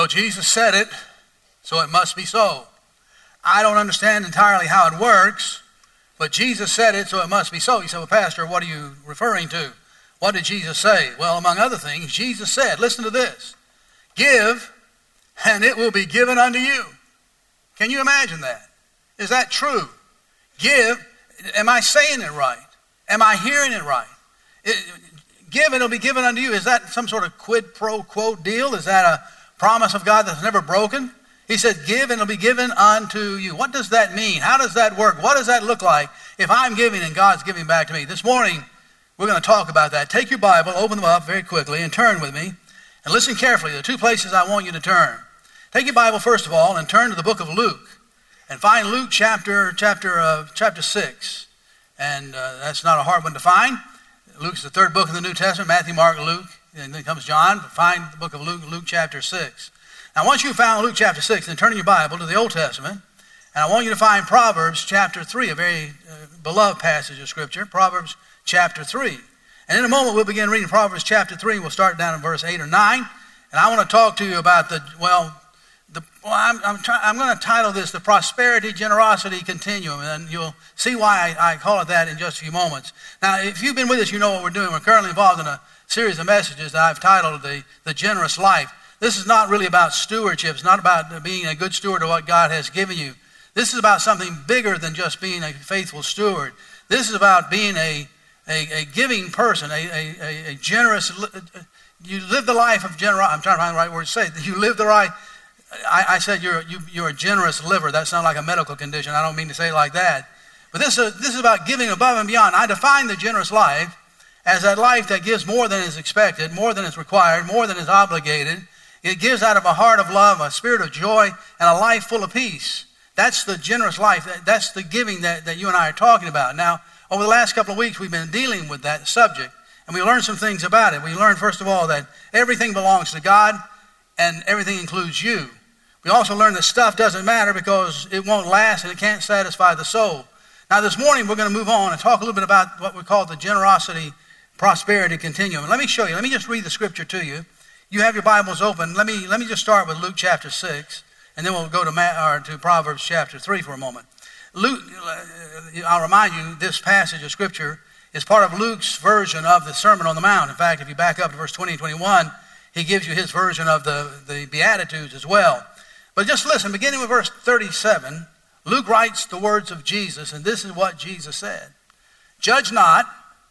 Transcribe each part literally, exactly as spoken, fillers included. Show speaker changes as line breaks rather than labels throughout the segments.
Well, Jesus said it, so it must be so. I don't understand entirely how it works, but Jesus said it, so it must be so. You say, well, Pastor, what are you referring to? What did Jesus say? Well, among other things, Jesus said, listen to this, give, and it will be given unto you. Can you imagine that? Is that true? Give, am I saying it right? Am I hearing it right? It, give, and it'll be given unto you. Is that some sort of quid pro quo deal? Is that a promise of God that's never broken? He said, give, and it'll be given unto you. What does that mean? How does that work? What does that look like if I'm giving and God's giving back to me? This morning, we're going to talk about that. Take your Bible, open them up very quickly, and turn with me. And listen carefully. There are two places I want you to turn. Take your Bible, first of all, and turn to the book of Luke. And find Luke chapter chapter uh, chapter six. And uh, that's not a hard one to find. Luke's the third book of the New Testament, Matthew, Mark, Luke. And then comes John. Find the book of Luke, Luke chapter six. Now, once you've found Luke chapter six, then turn in your Bible to the Old Testament. And I want you to find Proverbs chapter three, a very uh, beloved passage of Scripture. Proverbs chapter three. And in a moment, we'll begin reading Proverbs chapter three. We'll start down in verse eight or nine. And I want to talk to you about the, well, the, well I'm, I'm, try, I'm going to title this the Prosperity Generosity Continuum. And you'll see why I, I call it that in just a few moments. Now, if you've been with us, you know what we're doing. We're currently involved in a series of messages that I've titled the, the Generous Life. This is not really about stewardship. It's not about being a good steward of what God has given you. This is about something bigger than just being a faithful steward. This is about being a, a, a giving person, a, a, a generous, you live the life of generosity. I'm trying to find the right word to say. You live the right, I, I said you're, you, you're a generous liver. That sounds like a medical condition. I don't mean to say it like that. But this is, this is about giving above and beyond. I define the generous life as that life that gives more than is expected, more than is required, more than is obligated. It gives out of a heart of love, a spirit of joy, and a life full of peace. That's the generous life. That's the giving that, that you and I are talking about. Now, over the last couple of weeks, we've been dealing with that subject, and we learned some things about it. We learned, first of all, that everything belongs to God, and everything includes you. We also learned that stuff doesn't matter because it won't last, and it can't satisfy the soul. Now, this morning, we're going to move on and talk a little bit about what we call the generosity prosperity continuum. And let me show you. Let me just read the scripture to you. You have your Bibles open. Let me let me just start with Luke chapter six, and then we'll go to or to Proverbs chapter three for a moment. Luke, I'll remind you, this passage of Scripture is part of Luke's version of the Sermon on the Mount. In fact, if you back up to verse twenty and twenty-one, he gives you his version of the, the Beatitudes as well. But just listen, beginning with verse thirty-seven, Luke writes the words of Jesus, and this is what Jesus said. Judge not,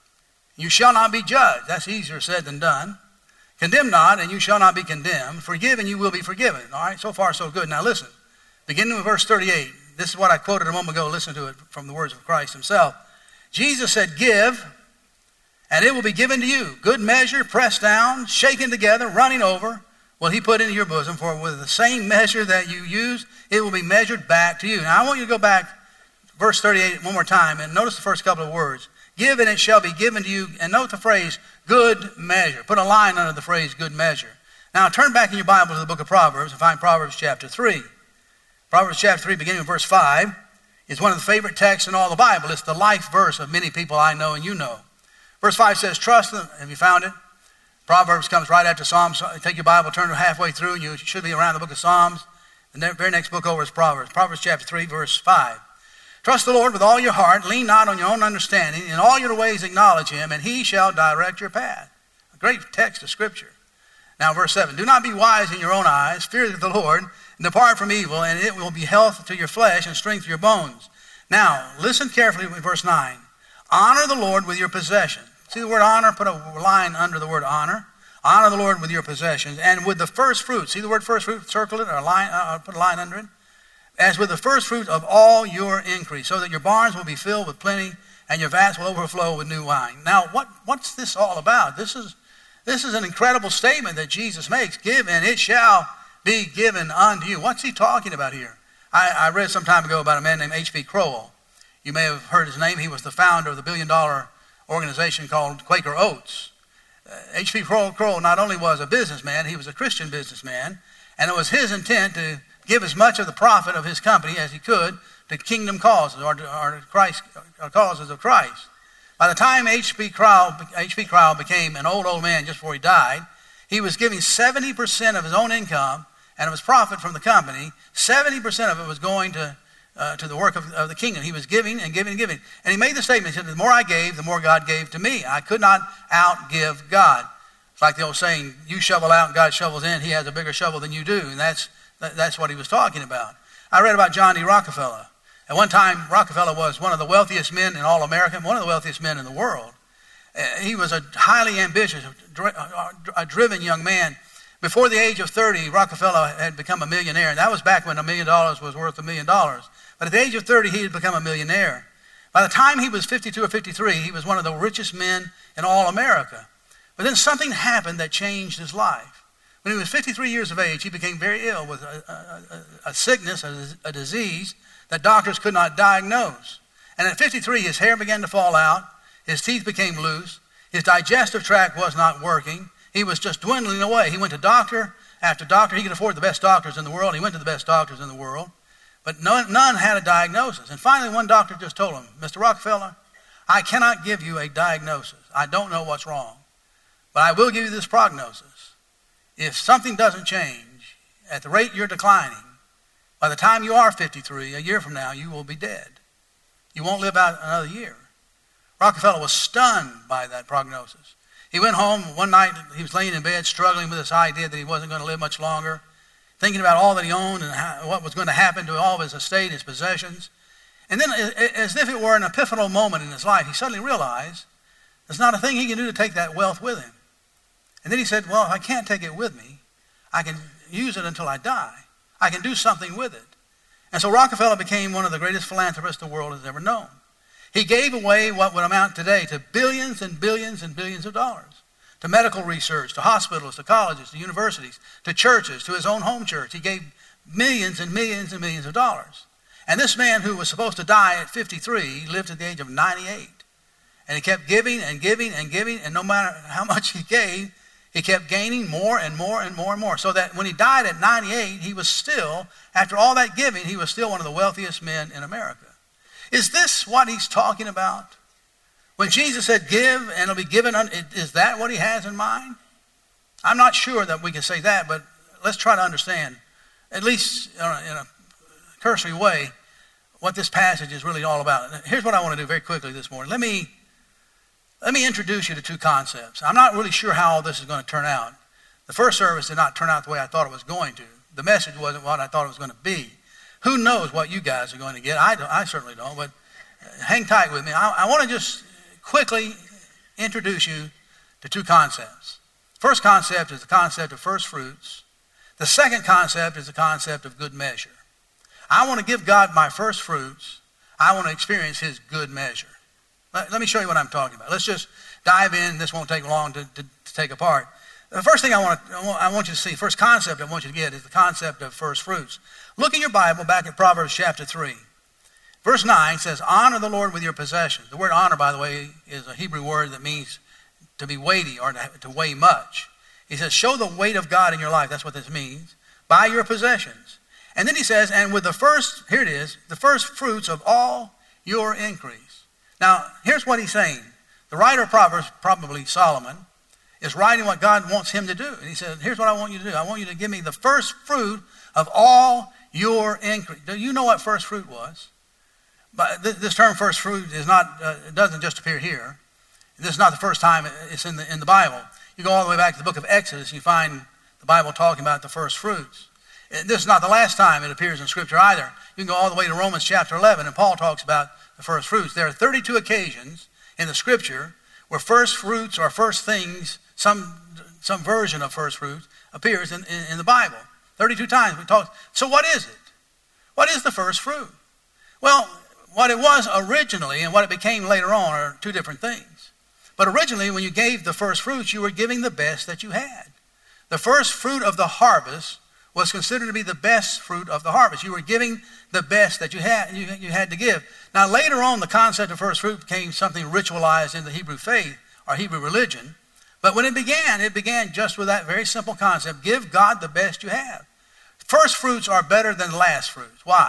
you shall not be judged. That's easier said than done. Condemn not, and you shall not be condemned. Forgive, and you will be forgiven. All right, so far so good. Now listen, beginning with verse thirty-eight. This is what I quoted a moment ago. Listen to it from the words of Christ himself. Jesus said, give, and it will be given to you. Good measure, pressed down, shaken together, running over, will he put into your bosom. For with the same measure that you use, it will be measured back to you. Now I want you to go back to verse thirty-eight one more time, and notice the first couple of words. Give, and it shall be given to you. And note the phrase, good measure. Put a line under the phrase, good measure. Now turn back in your Bible to the book of Proverbs and find Proverbs chapter three. Proverbs chapter three, beginning with verse five, is one of the favorite texts in all the Bible. It's the life verse of many people I know and you know. Verse five says, trust them. Have you found it? Proverbs comes right after Psalms. Take your Bible, turn it halfway through, and you should be around the book of Psalms. The very next book over is Proverbs. Proverbs chapter three, verse five. Trust the Lord with all your heart. Lean not on your own understanding. In all your ways acknowledge him, and he shall direct your path. A great text of Scripture. Now, verse seven. Do not be wise in your own eyes. Fear the Lord, and depart from evil, and it will be health to your flesh and strength to your bones. Now, listen carefully with verse nine. Honor the Lord with your possessions. See the word honor? Put a line under the word honor. Honor the Lord with your possessions, and with the first fruit. See the word first fruit? Circle it, or a line, uh, put a line under it. As with the first fruit of all your increase, so that your barns will be filled with plenty, and your vats will overflow with new wine. Now, what, what's this all about? This is, this is an incredible statement that Jesus makes. Give, and it shall be given unto you. What's he talking about here? I, I read some time ago about a man named H B Crowell. You may have heard his name. He was the founder of the billion-dollar organization called Quaker Oats. Uh, H B Crowell not only was a businessman, he was a Christian businessman, and it was his intent to give as much of the profit of his company as he could to kingdom causes or to, or to Christ, or causes of Christ. By the time H B Crowell, H B Crowell became an old, old man just before he died, he was giving seventy percent of his own income and it was profit from the company, seventy percent of it was going to uh, to the work of, of the kingdom. He was giving and giving and giving. And he made the statement, he said, the more I gave, the more God gave to me. I could not outgive God. It's like the old saying, you shovel out and God shovels in. He has a bigger shovel than you do. And that's that's what he was talking about. I read about John D. Rockefeller. At one time, Rockefeller was one of the wealthiest men in all America, one of the wealthiest men in the world. He was a highly ambitious, a driven young man. Before the age of thirty, Rockefeller had become a millionaire. And that was back when a million dollars was worth a million dollars. But at the age of thirty, he had become a millionaire. By the time he was fifty-two or fifty-three, he was one of the richest men in all America. But then something happened that changed his life. When he was fifty-three years of age, he became very ill with a, a, a, a sickness, a, a disease that doctors could not diagnose. And at fifty-three, his hair began to fall out. His teeth became loose. His digestive tract was not working. He was just dwindling away. He went to doctor after doctor. He could afford the best doctors in the world. He went to the best doctors in the world. But none, none had a diagnosis. And finally, one doctor just told him, Mister Rockefeller, I cannot give you a diagnosis. I don't know what's wrong. But I will give you this prognosis. If something doesn't change, at the rate you're declining, by the time you are fifty-three, a year from now, you will be dead. You won't live out another year. Rockefeller was stunned by that prognosis. He went home one night, he was laying in bed struggling with this idea that he wasn't going to live much longer, thinking about all that he owned and how, what was going to happen to all of his estate, his possessions. And then, as if it were an epiphanal moment in his life, he suddenly realized there's not a thing he can do to take that wealth with him. And then he said, well, if I can't take it with me, I can use it until I die. I can do something with it. And so Rockefeller became one of the greatest philanthropists the world has ever known. He gave away what would amount today to billions and billions and billions of dollars, to medical research, to hospitals, to colleges, to universities, to churches, to his own home church. He gave millions and millions and millions of dollars. And this man who was supposed to die at fifty-three lived at the age of ninety-eight. And he kept giving and giving and giving, and no matter how much he gave, he kept gaining more and more and more and more. So that when he died at ninety-eight, he was still, after all that giving, he was still one of the wealthiest men in America. Is this what he's talking about? When Jesus said, give and it'll be given, is that what he has in mind? I'm not sure that we can say that, but let's try to understand, at least in a cursory way, what this passage is really all about. Here's what I want to do very quickly this morning. Let me, let me introduce you to two concepts. I'm not really sure how all this is going to turn out. The first service did not turn out the way I thought it was going to. The message wasn't what I thought it was going to be. Who knows what you guys are going to get? I, don't, I certainly don't, but hang tight with me. I, I want to just quickly introduce you to two concepts. First concept is the concept of first fruits. The second concept is the concept of good measure. I want to give God my first fruits. I want to experience his good measure. Let, let me show you what I'm talking about. Let's just dive in. This won't take long to, to, to take apart. The first thing I want, to, I want you to see, first concept I want you to get is the concept of first fruits. Look in your Bible back at Proverbs chapter three. Verse nine says, honor the Lord with your possessions. The word honor, by the way, is a Hebrew word that means to be weighty or to, to weigh much. He says, show the weight of God in your life. That's what this means. By your possessions. And then he says, and with the first, here it is, the first fruits of all your increase. Now, here's what he's saying. The writer of Proverbs, probably Solomon, is writing what God wants him to do. And he said, here's what I want you to do. I want you to give me the first fruit of all your increase. Do you know what first fruit was? But this term first fruit is not, uh, it doesn't just appear here. This is not the first time it's in the, in the Bible. You go all the way back to the book of Exodus, you find the Bible talking about the first fruits. This is not the last time it appears in Scripture either. You can go all the way to Romans chapter eleven, and Paul talks about the first fruits. There are thirty-two occasions in the Scripture where first fruits or first things, some some version of first fruits, appears in, in, in the Bible. thirty-two times we talk. So what is it? What is the first fruit? Well, what it was originally and what it became later on are two different things. But originally, when you gave the first fruits, you were giving the best that you had. The first fruit of the harvest was considered to be the best fruit of the harvest. You were giving the best that you had, you, you had to give. Now, later on, the concept of first fruit became something ritualized in the Hebrew faith or Hebrew religion. But when it began, it began just with that very simple concept. Give God the best you have. First fruits are better than last fruits. Why?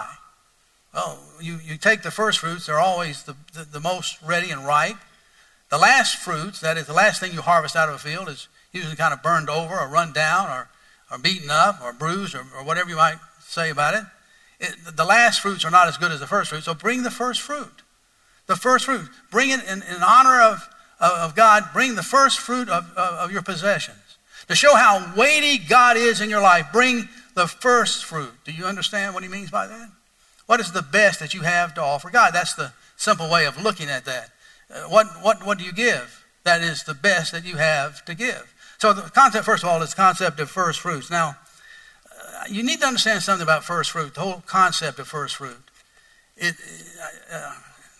Well, you, you take the first fruits, they're always the, the, the most ready and ripe. The last fruits, that is the last thing you harvest out of a field, is usually kind of burned over or run down or or beaten up or bruised or, or whatever you might say about it. it. The last fruits are not as good as the first fruit, so bring the first fruit. The first fruit. Bring it in, in honor of, of God. Bring the first fruit of, of, of your possessions. To show how weighty God is in your life, bring the first fruit. Do you understand what he means by that? What is the best that you have to offer God? That's the simple way of looking at that. Uh, what, what, what do you give? That is the best that you have to give. So the concept, first of all, is the concept of first fruits. Now, uh, you need to understand something about first fruit, the whole concept of first fruit. It, uh,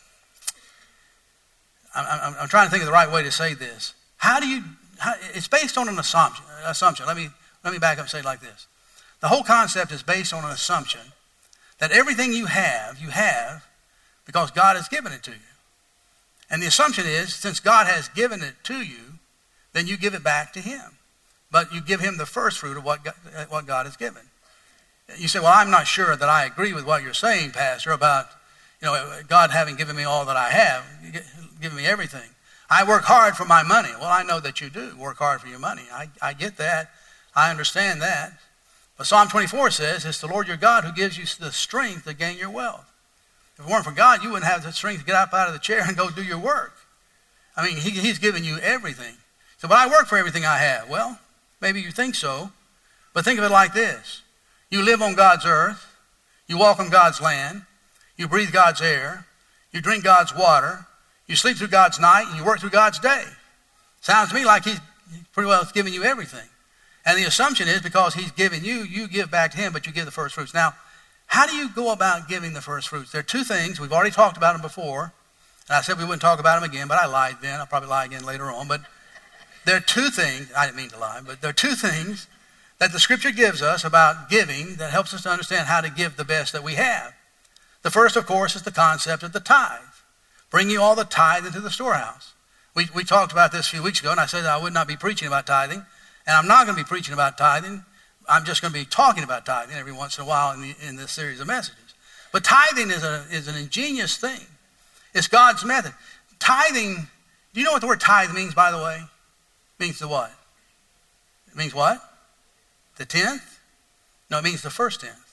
I'm, I'm trying to think of the right way to say this. How do you, how, it's based on an assumption. assumption. Let me, let me back up and say it like this. The whole concept is based on an assumption that everything you have, you have because God has given it to you. And the assumption is, since God has given it to you, then you give it back to him. But you give him the first fruit of what God, what God has given. You say, well, I'm not sure that I agree with what you're saying, Pastor, about you know God having given me all that I have, given me everything. I work hard for my money. Well, I know that you do work hard for your money. I, I get that. I understand that. But Psalm twenty-four says, it's the Lord your God who gives you the strength to gain your wealth. If it weren't for God, you wouldn't have the strength to get up out of the chair and go do your work. I mean, he, he's given you everything. So, but I work for everything I have. Well, maybe you think so, but think of it like this. You live on God's earth. You walk on God's land. You breathe God's air. You drink God's water. You sleep through God's night, and you work through God's day. Sounds to me like he's pretty well given you everything. And the assumption is because he's given you, you give back to him, but you give the first fruits. Now, how do you go about giving the first fruits? There are two things. We've already talked about them before. And I said we wouldn't talk about them again, but I lied then. I'll probably lie again later on. But there are two things, I didn't mean to lie, but there are two things that the Scripture gives us about giving that helps us to understand how to give the best that we have. The first, of course, is the concept of the tithe. Bring you all the tithe into the storehouse. We, we talked about this a few weeks ago, and I said I would not be preaching about tithing. And I'm not going to be preaching about tithing. I'm just going to be talking about tithing every once in a while in, the, in this series of messages. But tithing is, a, is an ingenious thing. It's God's method. Tithing, do you know what the word tithe means, by the way? It means the what? It means what? The tenth? No, it means the first tenth.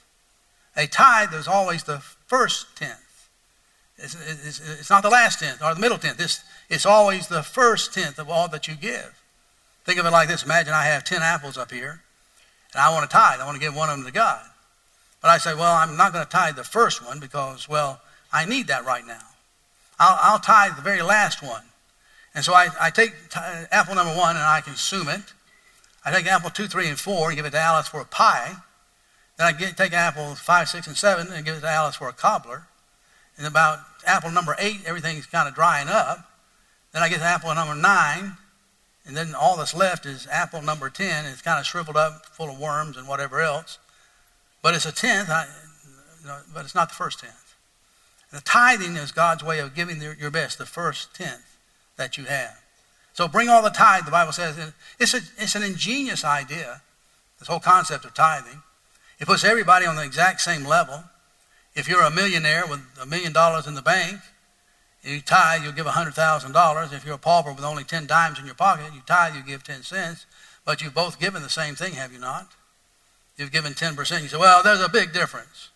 A tithe is always the first tenth. It's, it's, it's not the last tenth or the middle tenth. It's, it's always the first tenth of all that you give. Think of it like this. Imagine I have ten apples up here, and I want to tithe. I want to give one of them to God. But I say, well, I'm not going to tithe the first one because, well, I need that right now. I'll, I'll tithe the very last one. And so I, I take t- apple number one, and I consume it. I take apple two, three, and four, and give it to Alice for a pie. Then I get, take apple five, six, and seven, and give it to Alice for a cobbler. And about apple number eight, everything's kind of drying up. Then I get to apple number nine, and then all that's left is apple number ten. And it's kind of shriveled up, full of worms and whatever else. But it's a tenth, I, you know, but it's not the first tenth. The tithing is God's way of giving your best, the first tenth that you have. So bring all the tithe, the Bible says. It's, a, it's an ingenious idea, this whole concept of tithing. It puts everybody on the exact same level. If you're a millionaire with a million dollars in the bank, you tithe, you'll give one hundred thousand dollars. If you're a pauper with only ten dimes in your pocket, you tithe, you give ten cents. But you've both given the same thing, have you not? You've given ten percent. You say, well, there's a big difference.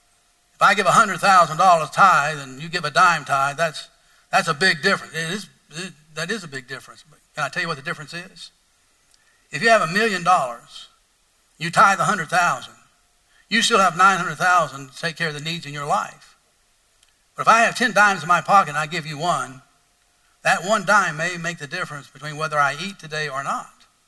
If I give one hundred thousand dollars tithe and you give a dime tithe, that's that's a big difference. It is, it, that is a big difference. But can I tell you what the difference is? If you have a million dollars, you tithe one hundred thousand dollars, you still have nine hundred thousand dollars to take care of the needs in your life. But if I have ten dimes in my pocket and I give you one, that one dime may make the difference between whether I eat today or not.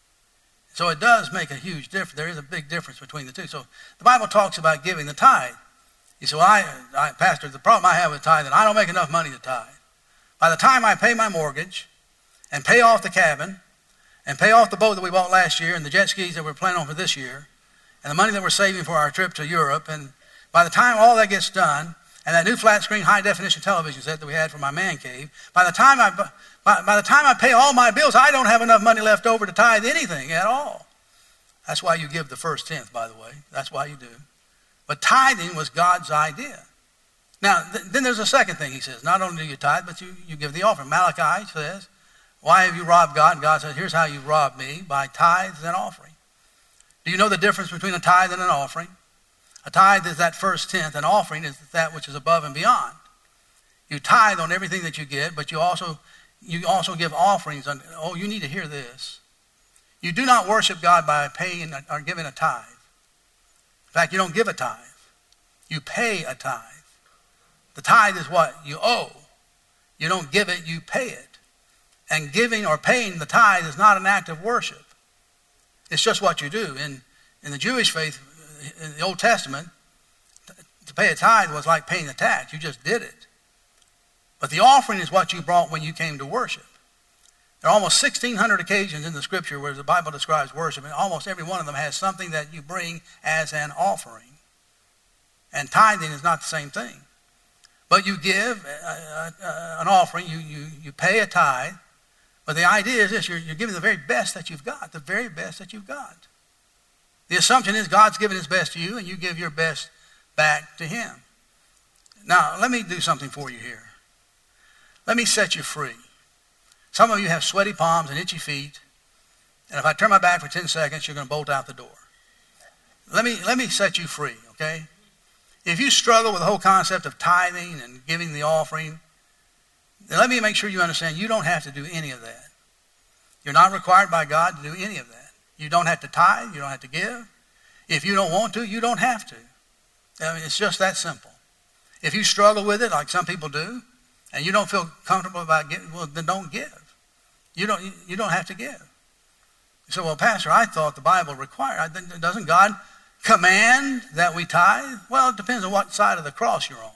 So it does make a huge difference. There is a big difference between the two. So the Bible talks about giving the tithe. You say, well, I, I, Pastor, the problem I have with tithing, I don't make enough money to tithe. By the time I pay my mortgage and pay off the cabin and pay off the boat that we bought last year and the jet skis that we're planning on for this year and the money that we're saving for our trip to Europe, and by the time all that gets done and that new flat screen high definition television set that we had for my man cave, by the time I, by, by the time I pay all my bills, I don't have enough money left over to tithe anything at all. That's why you give the first tenth, by the way. That's why you do. But tithing was God's idea. Now, th- then there's a second thing he says. Not only do you tithe, but you, you give the offering. Malachi says, why have you robbed God? And God says, here's how you robbed me, by tithes and offering. Do you know the difference between a tithe and an offering? A tithe is that first tenth. An offering is that which is above and beyond. You tithe on everything that you get, but you also you also give offerings. On, oh, you need to hear this. You do not worship God by paying or giving a tithe. In fact, you don't give a tithe. You pay a tithe. The tithe is what you owe. You don't give it, you pay it. And giving or paying the tithe is not an act of worship. It's just what you do. In, in the Jewish faith, in the Old Testament, to pay a tithe was like paying a tax. You just did it. But the offering is what you brought when you came to worship. There are almost sixteen hundred occasions in the Scripture where the Bible describes worship, and almost every one of them has something that you bring as an offering. And tithing is not the same thing. But you give a, a, a, an offering, you, you, you pay a tithe, but the idea is this, you're, you're giving the very best that you've got, the very best that you've got. The assumption is God's giving his best to you, and you give your best back to him. Now, let me do something for you here. Let me set you free. Some of you have sweaty palms and itchy feet, and if I turn my back for ten seconds, you're going to bolt out the door. Let me, let me set you free, okay? If you struggle with the whole concept of tithing and giving the offering, then let me make sure you understand you don't have to do any of that. You're not required by God to do any of that. You don't have to tithe. You don't have to give. If you don't want to, you don't have to. I mean, it's just that simple. If you struggle with it, like some people do, and you don't feel comfortable about giving, well, then don't give. You don't, you don't have to give. You say, well, Pastor, I thought the Bible required. Doesn't God command that we tithe? Well, it depends on what side of the cross you're on.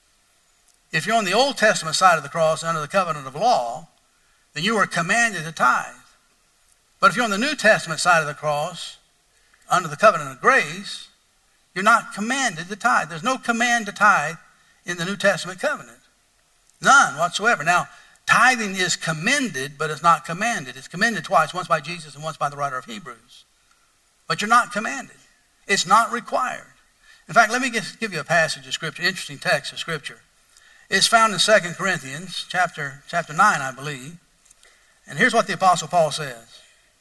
If you're on the Old Testament side of the cross under the covenant of law, then you are commanded to tithe. But if you're on the New Testament side of the cross under the covenant of grace, you're not commanded to tithe. There's no command to tithe in the New Testament covenant. None whatsoever. Now, tithing is commended, but it's not commanded. It's commended twice, once by Jesus and once by the writer of Hebrews. But you're not commanded. It's not required. In fact, let me give you a passage of Scripture, interesting text of Scripture. It's found in Second Corinthians chapter, chapter nine, I believe. And here's what the Apostle Paul says.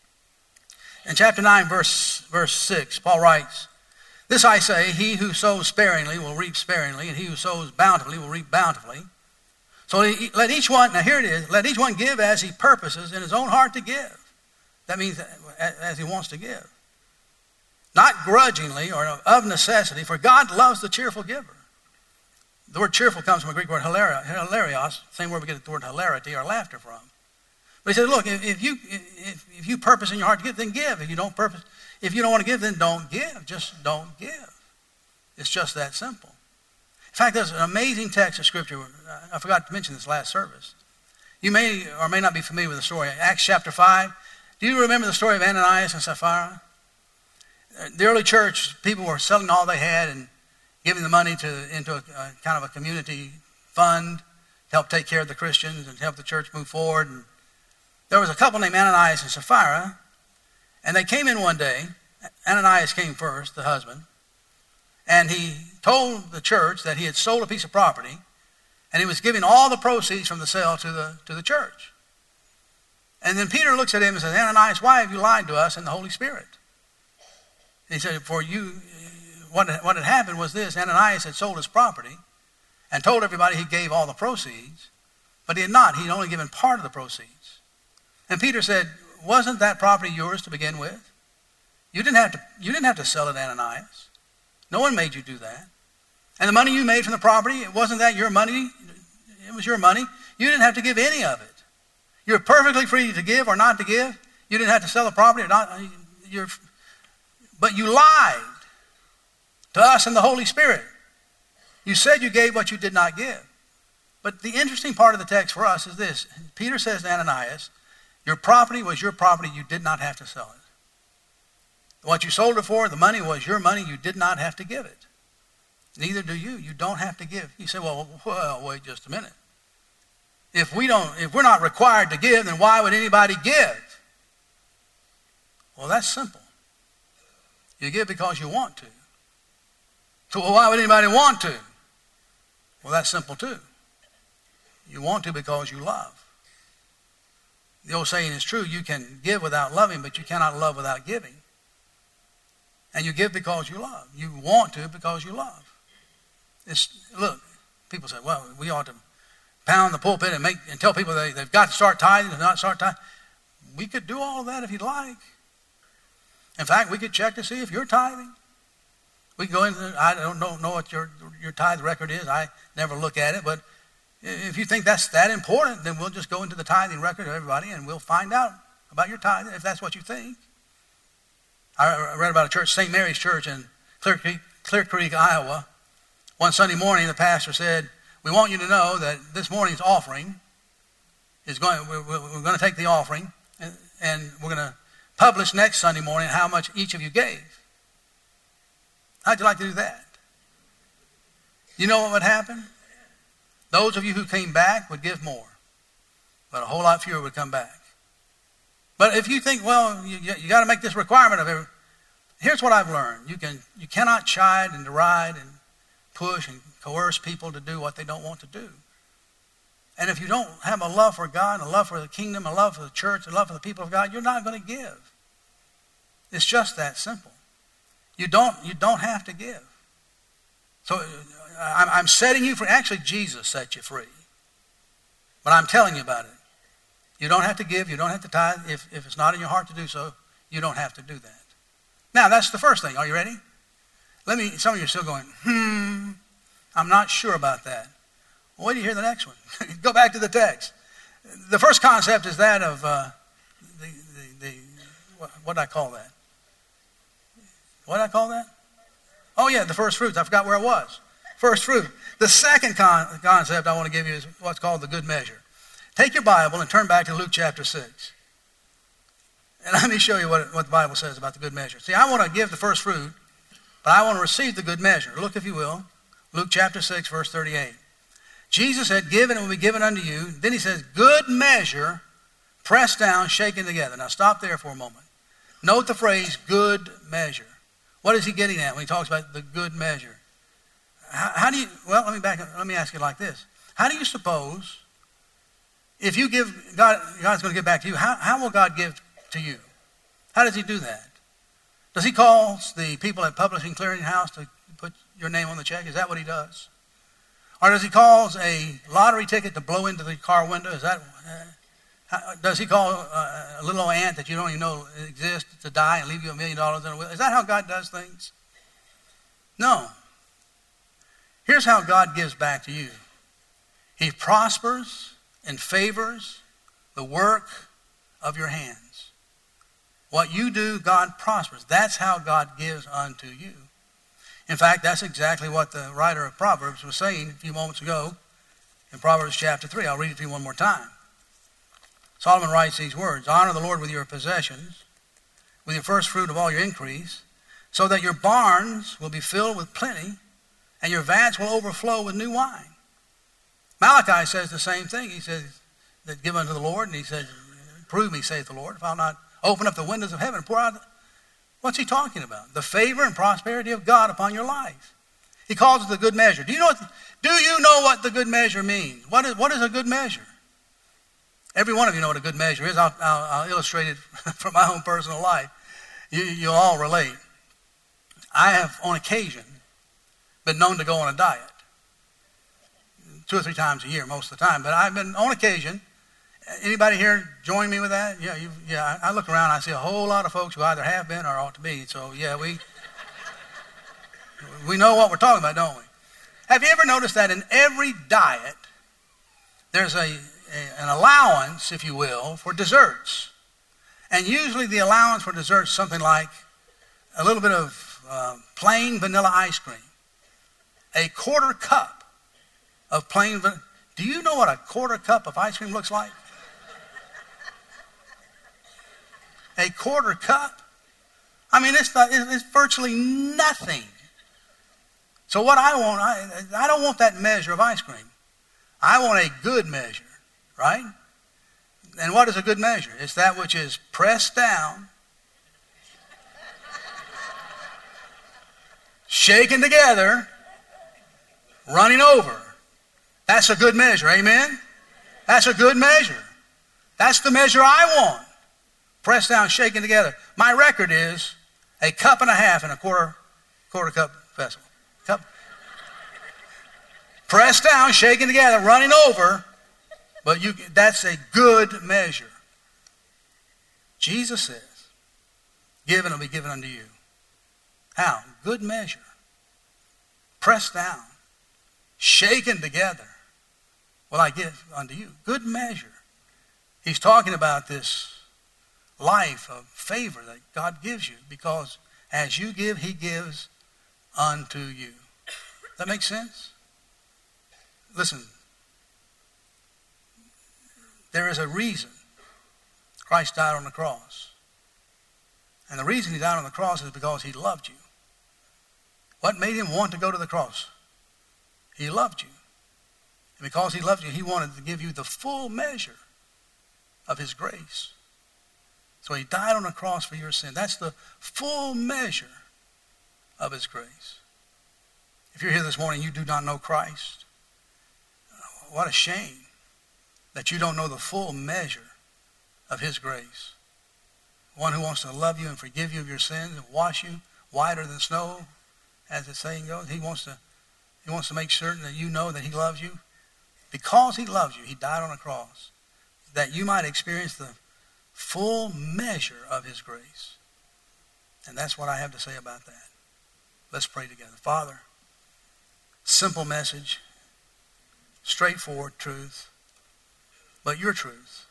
In chapter nine, verse, verse six, Paul writes, "This I say, he who sows sparingly will reap sparingly, and he who sows bountifully will reap bountifully. So let each one," now here it is, "let each one give as he purposes in his own heart to give." That means as he wants to give. "Not grudgingly or of necessity, for God loves the cheerful giver." The word cheerful comes from a Greek word hilarios, same word we get the word hilarity or laughter from. But he said, look, if you if, if you purpose in your heart to give, then give. If you don't purpose, if you don't want to give, then don't give. Just don't give. It's just that simple. In fact, there's an amazing text of Scripture. I forgot to mention this last service. You may or may not be familiar with the story. Acts chapter five. Do you remember the story of Ananias and Sapphira? The early church, people were selling all they had and giving the money to into a, a kind of a community fund to help take care of the Christians and help the church move forward. And there was a couple named Ananias and Sapphira, and they came in one day. Ananias came first, the husband, and he told the church that he had sold a piece of property, and he was giving all the proceeds from the sale to the to the church. And then Peter looks at him and says, "Ananias, why have you lied to us and the Holy Spirit?" He said, "For you, what, what had happened was this. Ananias had sold his property and told everybody he gave all the proceeds, but he had not. He had only given part of the proceeds." And Peter said, "Wasn't that property yours to begin with? You didn't have to, you didn't have to sell it, Ananias. No one made you do that. And the money you made from the property, it wasn't that your money? It was your money. You didn't have to give any of it. You're perfectly free to give or not to give. You didn't have to sell the property or not. You're, but you lied to us and the Holy Spirit. You said you gave what you did not give." But the interesting part of the text for us is this. Peter says to Ananias, your property was your property. You did not have to sell it. What you sold it for, the money was your money. You did not have to give it. Neither do you. You don't have to give. You say, well, well, wait just a minute. If we don't, if we're not required to give, then why would anybody give? Well, that's simple. You give because you want to. So well, why would anybody want to? Well, that's simple too. You want to because you love. The old saying is true, you can give without loving, but you cannot love without giving. And you give because you love. You want to because you love. It's, look, people say, well, we ought to pound the pulpit and make and tell people they, they've got to start tithing and not start tithing. We could do all of that if you'd like. In fact, we could check to see if you're tithing. We can go into, I don't know, know what your, your tithe record is. I never look at it. But if you think that's that important, then we'll just go into the tithing record of everybody and we'll find out about your tithing if that's what you think. I read about a church, Saint Mary's Church in Clear Creek, Clear Creek, Iowa. One Sunday morning, the pastor said, we want you to know that this morning's offering is going, we're, we're going to take the offering and, and we're going to publish next Sunday morning how much each of you gave. How'd you like to do that? You know what would happen? Those of you who came back would give more, but a whole lot fewer would come back. But if you think, well, you, you got to make this requirement of every, here's what I've learned. You can, you cannot chide and deride and push and coerce people to do what they don't want to do. And if you don't have a love for God, a love for the kingdom, a love for the church, a love for the people of God, you're not going to give. It's just that simple. You don't, you don't have to give. So I'm, I'm setting you free. Actually, Jesus set you free. But I'm telling you about it. You don't have to give. You don't have to tithe. If, if it's not in your heart to do so, you don't have to do that. Now, that's the first thing. Are you ready? Let me, some of you are still going, hmm, I'm not sure about that. Well, wait till you hear the next one. Go back to the text. The first concept is that of uh, the, the, the, what, what did I call that? What did I call that? Oh, yeah, the first fruits. I forgot where it was. First fruit. The second con- concept I want to give you is what's called the good measure. Take your Bible and turn back to Luke chapter six. And let me show you what, what the Bible says about the good measure. See, I want to give the first fruit, but I want to receive the good measure. Look, if you will, Luke chapter six, verse thirty-eight. Jesus said, give and it will be given unto you. Then he says, good measure, pressed down, shaken together. Now stop there for a moment. Note the phrase, good measure. What is he getting at when he talks about the good measure? How, how do you, well, let me back up, let me ask you like this. How do you suppose, if you give, God, God's going to give back to you, how, how will God give to you? How does he do that? Does he call the people at Publishing Clearing House to put your name on the check? Is that what he does? Or does he cause a lottery ticket to blow into the car window? Is that, uh, how, does he call uh, a little old ant that you don't even know exists to die and leave you a million dollars in a will? Is that how God does things? No. Here's how God gives back to you. He prospers and favors the work of your hands. What you do, God prospers. That's how God gives unto you. In fact, that's exactly what the writer of Proverbs was saying a few moments ago in Proverbs chapter three. I'll read it to you one more time. Solomon writes these words, honor the Lord with your possessions, with your first fruit of all your increase, so that your barns will be filled with plenty, and your vats will overflow with new wine. Malachi says the same thing. He says that give unto the Lord, and he says, prove me, saith the Lord, if I'll not open up the windows of heaven and pour out. What's he talking about? The favor and prosperity of God upon your life. He calls it the good measure. Do you know what, do you know what the good measure means? What is, what is a good measure? Every one of you know what a good measure is. I'll, I'll, I'll illustrate it from my own personal life. You, you'll all relate. I have, on occasion, been known to go on a diet. Two or three times a year, most of the time. But I've been, on occasion, anybody here join me with that? Yeah, you, yeah. I look around, I see a whole lot of folks who either have been or ought to be. So, yeah, we we know what we're talking about, don't we? Have you ever noticed that in every diet, there's a, a an allowance, if you will, for desserts? And usually the allowance for desserts is something like a little bit of uh, plain vanilla ice cream, a quarter cup of plain vanilla. Do you know what a quarter cup of ice cream looks like? A quarter cup? I mean, it's, not, it's virtually nothing. So what I want, I, I don't want that measure of ice cream. I want a good measure, right? And what is a good measure? It's that which is pressed down, shaken together, running over. That's a good measure, amen? That's a good measure. That's the measure I want. Pressed down, shaken together. My record is, A cup and a half in a quarter, quarter cup vessel. Cup. Pressed down, shaken together, running over. But you, that's a good measure. Jesus says, given will be given unto you. How? Good measure. Pressed down, shaken together, will I give unto you. Good measure. He's talking about this life of favor that God gives you, because as you give, he gives unto you. Does that make sense? Listen, there is a reason Christ died on the cross. And the reason he died on the cross is because he loved you. What made him want to go to the cross? He loved you. And because he loved you, he wanted to give you the full measure of his grace. So he died on the cross for your sin. That's the full measure of his grace. If you're here this morning, you do not know Christ. What a shame that you don't know the full measure of his grace. One who wants to love you and forgive you of your sins and wash you whiter than snow, as the saying goes. He wants to, he wants to make certain that you know that he loves you. Because he loves you, he died on the cross, that you might experience the full measure of his grace. And that's what I have to say about that. Let's pray together. Father, simple message, straightforward truth, but your truth.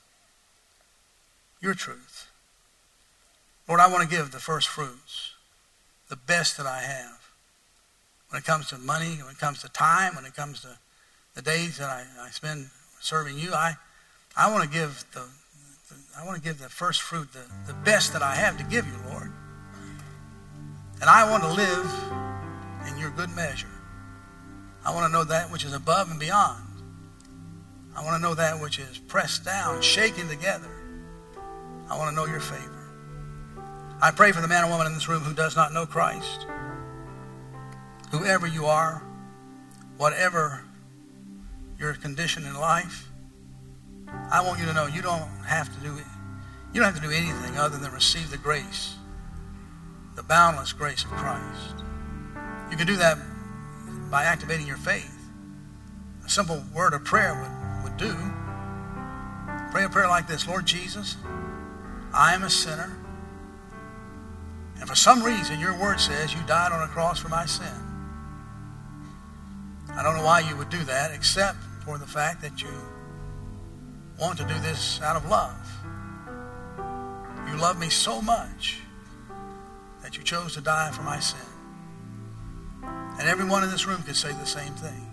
Your truth. Lord, I want to give the first fruits, the best that I have. When it comes to money, when it comes to time, when it comes to the days that I, I spend serving you, I, I want to give the, the I want to give the first fruit, the, the best that I have to give you, Lord. And I want to live in your good measure. I want to know that which is above and beyond. I want to know that which is pressed down, shaken together. I want to know your favor. I pray for the man or woman in this room who does not know Christ. Whoever you are, whatever your condition in life, I want you to know you don't have to do it. You don't have to do anything other than receive the grace, the boundless grace of Christ. You can do that by activating your faith. A simple word of prayer would, would do. Pray a prayer like this: Lord Jesus, I am a sinner. And for some reason, your word says you died on a cross for my sin. I don't know why you would do that, except for the fact that you want to do this out of love. You love me so much that you chose to die for my sin. And everyone in this room could say the same thing.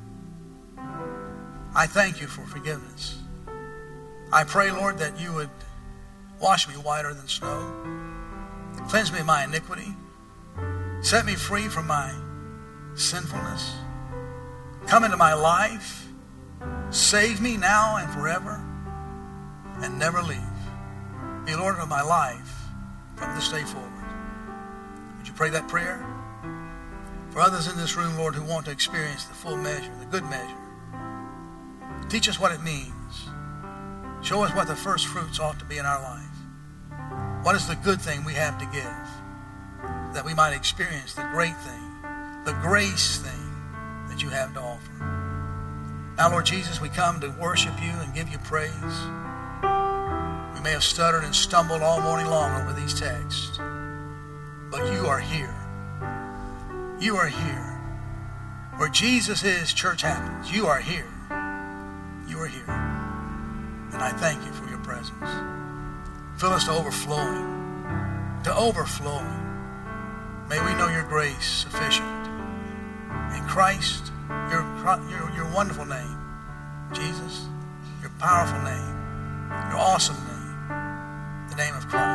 I thank you for forgiveness. I pray, Lord, that you would wash me whiter than snow. Cleanse me of my iniquity. Set me free from my sinfulness. Come into my life. Save me now and forever. And never leave. Be Lord of my life from this day forward. Would you pray that prayer? For others in this room, Lord, who want to experience the full measure, the good measure, teach us what it means. Show us what the first fruits ought to be in our life. What is the good thing we have to give, that we might experience the great thing, the grace thing that you have to offer. Now, Lord Jesus, we come to worship you and give you praise. We may have stuttered and stumbled all morning long over these texts, but you are here. You are here. Where Jesus is, church happens. You are here. You are here. And I thank you for your presence. Fill us to overflowing. To overflowing. May we know your grace sufficient. In Christ, your, your, your wonderful name, Jesus, your powerful name, your awesome name, the name of Christ.